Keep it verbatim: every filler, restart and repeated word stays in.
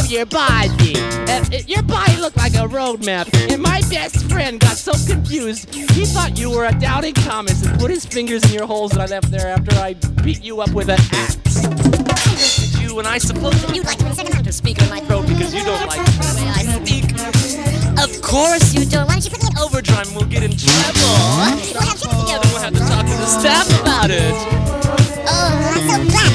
through your body. And it, your body looked like a road map. And my best friend got so confused, he thought you were a Doubting Thomas and put his fingers in your holes that I left there after I beat you up with an axe. I looked at you and I suppose that you'd like to second to speak in my throat because you don't like the way I speak. Of course you don't. Why don't you put me in overdrive and we'll get in trouble? We'll have chips together. We'll have to talk to the staff about it.